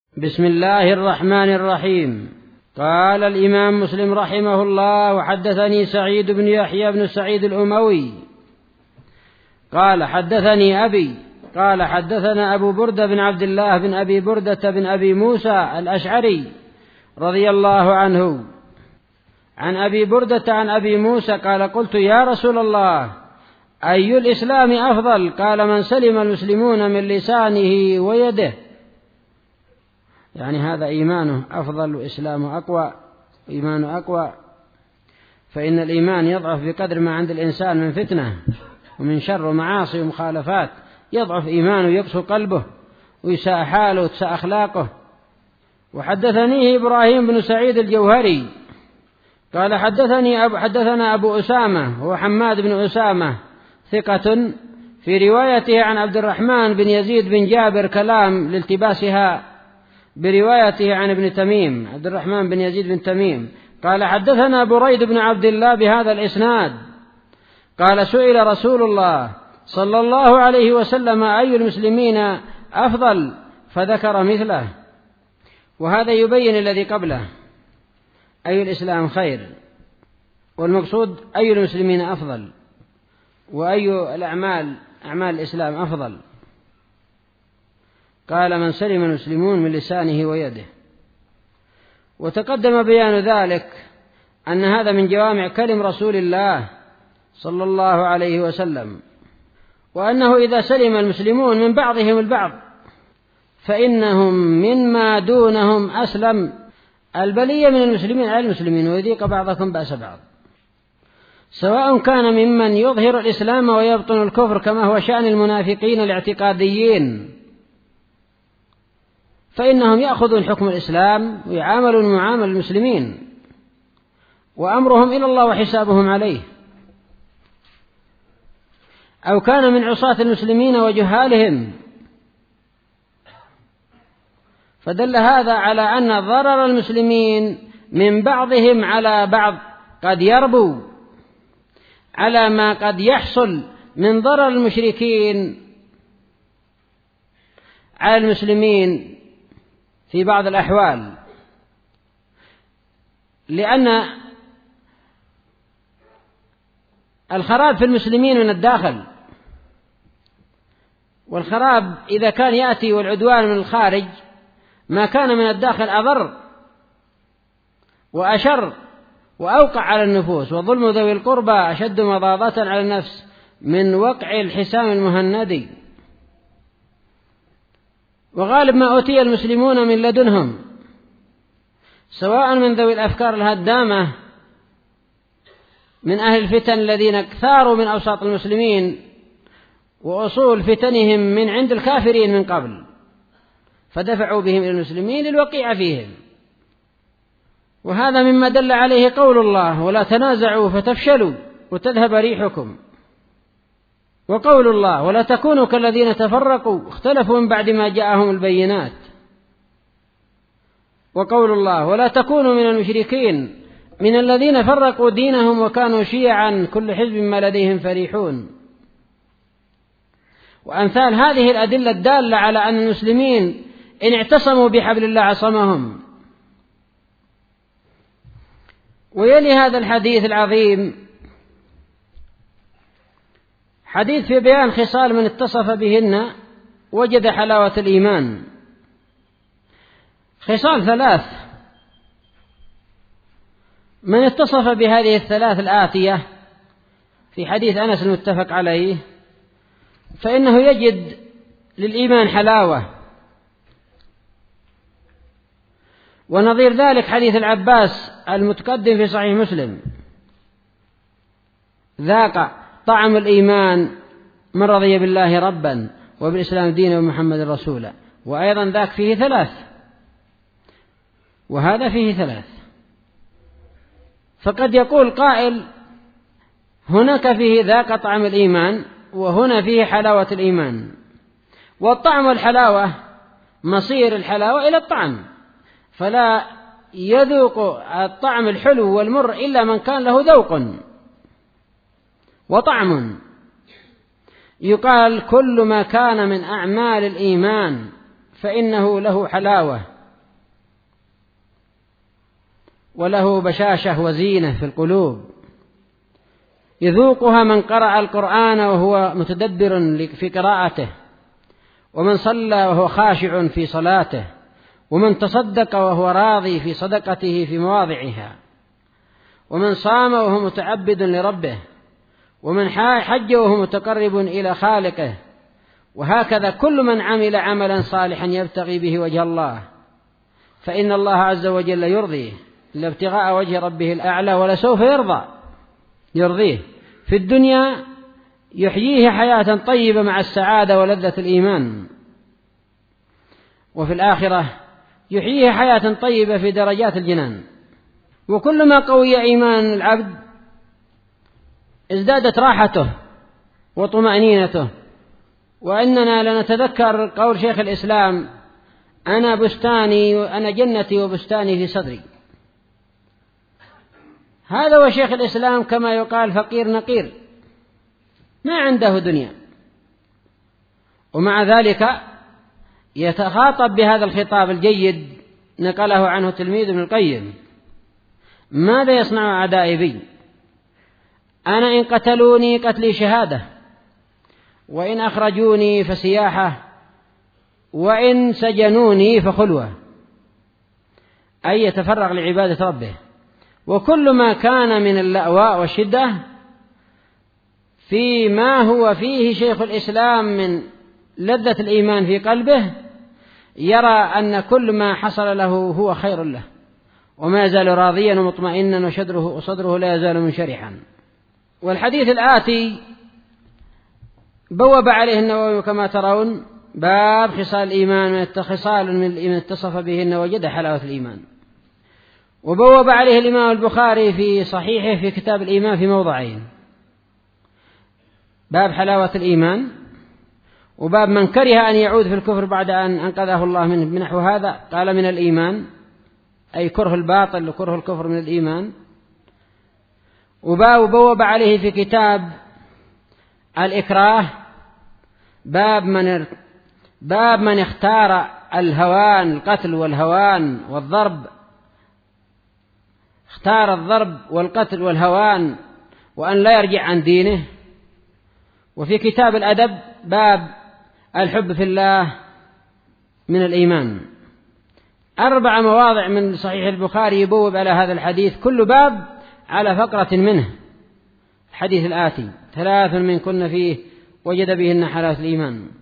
بسم الله الرحمن الرحيم. قال الإمام مسلم رحمه الله: وحدثني سعيد بن يحيى بن سعيد الأموي قال حدثني أبي قال حدثنا أبو بردة بن عبد الله بن أبي بردة بن أبي موسى الأشعري رضي الله عنه عن أبي بردة عن أبي موسى قال: قلت يا رسول الله أي الإسلام أفضل؟ قال: من سلم المسلمون من لسانه ويده. يعني هذا إيمانه أفضل وإسلامه أقوى، إيمانه أقوى، فإن الإيمان يضعف بقدر ما عند الإنسان من فتنة ومن شر ومعاصي ومخالفات، يضعف إيمانه ويقسو قلبه ويساء حاله وتساء أخلاقه. وحدثنيه إبراهيم بن سعيد الجوهري قال حدثنا أبو أسامة هو حماد بن أسامة ثقة، في روايته عن عبد الرحمن بن يزيد بن جابر كلام لالتباسها بروايته عن ابن تميم، عبد الرحمن بن يزيد بن تميم قال: حدثنا بريد بن عبد الله بهذا الإسناد قال: سئل رسول الله صلى الله عليه وسلم أي المسلمين أفضل؟ فذكر مثله. وهذا يبين الذي قبله، أي الإسلام خير، والمقصود أي المسلمين أفضل، وأي الأعمال أعمال الإسلام أفضل. قال: من سلم المسلمون من لسانه ويده. وتقدم بيان ذلك أن هذا من جوامع كلم رسول الله صلى الله عليه وسلم، وأنه إذا سلم المسلمون من بعضهم البعض فإنهم مما دونهم أسلم. البلية من المسلمين على المسلمين، ويذيق بعضكم بأس بعض، سواء كان ممن يظهر الإسلام ويبطن الكفر كما هو شأن المنافقين الاعتقاديين، فإنهم يأخذون حكم الإسلام ويعاملون معامل المسلمين، وأمرهم إلى الله وحسابهم عليه. أو كان من عصاة المسلمين وجهالهم، فدل هذا على أن ضرر المسلمين من بعضهم على بعض قد يربو على ما قد يحصل من ضرر المشركين على المسلمين في بعض الأحوال، لأن الخراب في المسلمين من الداخل، والخراب إذا كان يأتي والعدوان من الخارج ما كان من الداخل أضر وأشر وأوقع على النفوس. وظلم ذوي القربى أشد مضاضة على النفس من وقع الحسام المهندي. وغالب ما أوتي المسلمون من لدنهم، سواء من ذوي الأفكار الهدامة من أهل الفتن الذين اكثاروا من أوساط المسلمين، وأصول فتنهم من عند الكافرين من قبل، فدفعوا بهم إلى المسلمين للوقيع فيهم. وهذا مما دل عليه قول الله: ولا تنازعوا فتفشلوا وتذهب ريحكم. وقول الله: ولا تكونوا كالذين تفرقوا اختلفوا من بعد ما جاءهم البينات. وقول الله: ولا تكونوا من المشركين من الذين فرقوا دينهم وكانوا شيعا كل حزب ما لديهم فرحون. وأمثال هذه الأدلة الدالة على أن المسلمين إن اعتصموا بحبل الله عصمهم. ويلي هذا الحديث العظيم حديث في بيان خصال من اتصف بهن وجد حلاوة الإيمان. خصال ثلاث، من اتصف بهذه الثلاث الآتية في حديث أنس المتفق عليه فإنه يجد للإيمان حلاوة. ونظير ذلك حديث العباس المتقدم في صحيح مسلم: ذاق طعم الإيمان من رضي بالله ربا وبالإسلام دينا ومحمد رسولا. وأيضا ذاك فيه ثلاث، وهذا فيه ثلاث. فقد يقول قائل: هناك فيه ذاق طعم الإيمان، وهنا فيه حلاوة الإيمان. والطعم والحلاوة مصير الحلاوة إلى الطعم، فلا يذوق الطعم الحلو والمر إلا من كان له ذوق وطعم. يقال: كل ما كان من أعمال الإيمان فإنه له حلاوة وله بشاشة وزينة في القلوب يذوقها من قرأ القرآن وهو متدبر في قراءته، ومن صلى وهو خاشع في صلاته، ومن تصدق وهو راضي في صدقته في مواضعها، ومن صام وهو متعبد لربه، ومن حج وهو متقرب إلى خالقه، وهكذا كل من عمل عملا صالحا يبتغي به وجه الله فإن الله عز وجل يرضيه إلا ابتغاء وجه ربه الأعلى ولسوف يرضيه في الدنيا، يحييه حياة طيبة مع السعادة ولذة الإيمان، وفي الآخرة يحييه حياة طيبة في درجات الجنان. وكلما قوي إيمان العبد ازدادت راحته وطمأنينته. وإننا لنتذكر قول شيخ الإسلام: أنا بستاني أنا جنتي وبستاني في صدري. هذا هو شيخ الإسلام كما يقال فقير نقير ما عنده دنيا، ومع ذلك يتخاطب بهذا الخطاب الجيد نقله عنه تلميذ ابن القيم: ماذا يصنع أعدائي بي؟ أنا إن قتلوني قتلي شهادة، وإن أخرجوني فسياحة، وإن سجنوني فخلوة، أي يتفرغ لعبادة ربه. وكل ما كان من اللأواء والشدة فيما هو فيه شيخ الإسلام من لذة الإيمان في قلبه يرى أن كل ما حصل له هو خير له، وما يزال راضيا ومطمئنا وصدره لا يزال منشرحا. والحديث الآتي بوب عليه النووي كما ترون: باب خصال الإيمان، خصال من الإيمان اتصف بهن وجد حلاوة الإيمان. وبوب عليه الإمام البخاري في صحيحه في كتاب الإيمان في موضعين: باب حلاوة الإيمان، وباب من كره أن يعود في الكفر بعد أن أنقذه الله منه بنحو هذا، قال من الإيمان، أي كره الباطل وكره الكفر من الإيمان. وباب بوب عليه في كتاب الإكراه: باب من اختار الهوان، القتل والهوان والضرب، اختار الضرب والقتل والهوان وأن لا يرجع عن دينه. وفي كتاب الأدب: باب الحب في الله من الإيمان. 4 مواضع من صحيح البخاري يبوب على هذا الحديث، كل باب على فقرة منه. الحديث الآتي: 3 من كن فيه وجد بهن حلاوة الإيمان.